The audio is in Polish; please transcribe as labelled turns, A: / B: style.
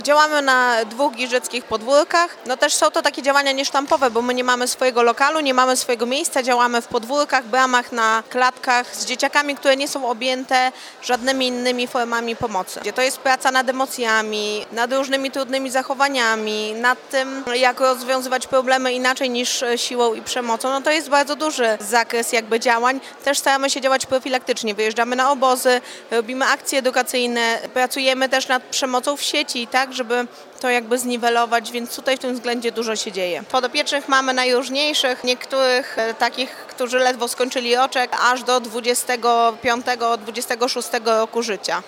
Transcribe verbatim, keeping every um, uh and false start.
A: Działamy na dwóch giżyckich podwórkach. No też są to takie działania niesztampowe, bo my nie mamy swojego lokalu, nie mamy swojego miejsca, działamy w podwórkach, bramach, na klatkach z dzieciakami, które nie są objęte żadnymi innymi formami pomocy. To jest praca nad emocjami, nad różnymi trudnymi zachowaniami, nad tym, jak rozwiązywać problemy inaczej niż siłą i przemocą. No to jest bardzo duży zakres jakby działań. Też staramy się działać profilaktycznie. Wyjeżdżamy na obozy, robimy akcje edukacyjne, pracujemy też nad przemocą w sieci, tak, żeby to jakby zniwelować, więc tutaj w tym względzie dużo się dzieje. Podopiecznych mamy najróżniejszych, niektórych takich, którzy ledwo skończyli roczek, aż do dwudziestego piątego, dwudziestego szóstego roku życia.